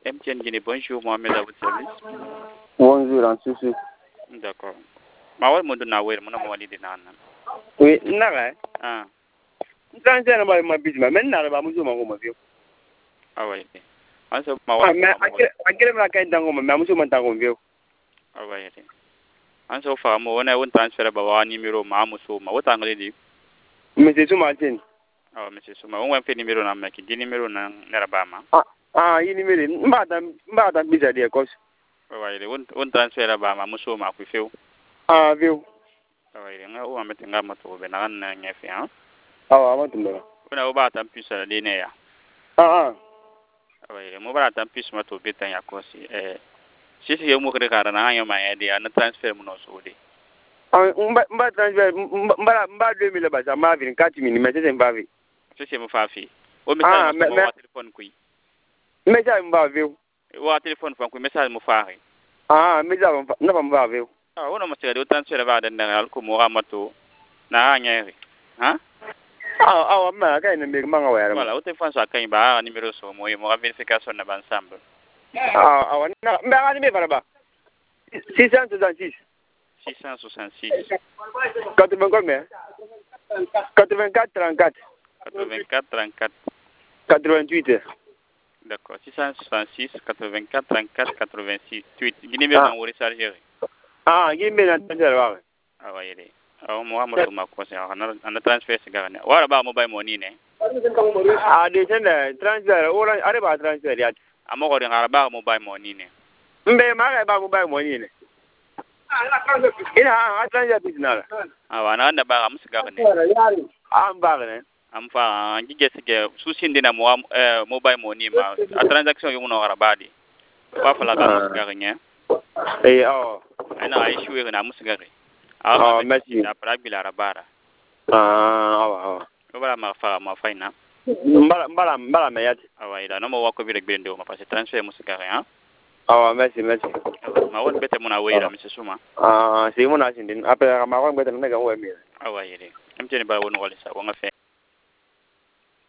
MTN Guinée, bonjour, Mohamed à votre service. Bonjour, en souci. D'accord. Ma mon na wer mon mo de nan. Oui, nara. Ah. Transfer na ba ma bizima, men nara ba mu zuma ngoma vio. Ah ouais. En so ma wa. Akere ma kai dango ma mu zuma tango vio. Ah ouais. En so fa mo wona won transfer ba wa numéro ma mu so ma wota ngale di. Monsieur Soumartin. Ah monsieur Souma, on wa fe numéro na ma ki di numéro na ngara ba ma. Yi numéro mbata bisa dia kos. Ah ouais, won transfer ba ma mu so ma ku feu. Vio. Ah ouais, nga o amete nga ma to be na na nyefe ha. Amatumba. Wona o ba tan pisa de ne ya. Ah ouais, mo ba tan pisa ma to be tan ya kosi sisi yo mo kre kara na anya ma ya de na transfer mo no so de. Mba transfer mba 2000 ba sa ma vin 4000 mais c'est pas vi. Sisi mo fa fi. O message mo wa telephone ku. Message mba vio. Wa telephone fa ku message mo fa he. Message na mba vio. Wona mo sere o transfer ba den na ko mo ga mato na anya he. Ha? Ma kai na me manga wa. Voilà, o telephone sa kan ba numéro so mo ga verification na ba ensemble. Na mba ni me para ba. 666. 666. 80 combien? 84 34. 84 34. 88. D'accord. 666 84 34 86. Guinée bien on recharger. Guinée na transfer ba. Ah ouais. Moi mo to ma ko se na transfer se garane. Wala ba mobile money ne. De sen transfer ora are ba transfer ya. Amo ko ngara ba mobile money ne. Mbe ma ba mobile money ne. Ina transfer business. Wana na ba am se garane. Ba ne. Am fa ngige se susin dina mobile money ma a transaction yo no ngara ba di. Wa fa la ba mo se garane. Ana ay shuwe na mo se garane. Merci. Après bila rabara. Bara ma fa ma faina. Mbala me yati. Ida no mo wako bire gbende o ma passe transfer musika hein. Merci. Ma won bete mona weira monsieur Souma. Si mona sindin après ma won bete na ga wo mi. Ide. Amtene ba won wala sa wonga fe.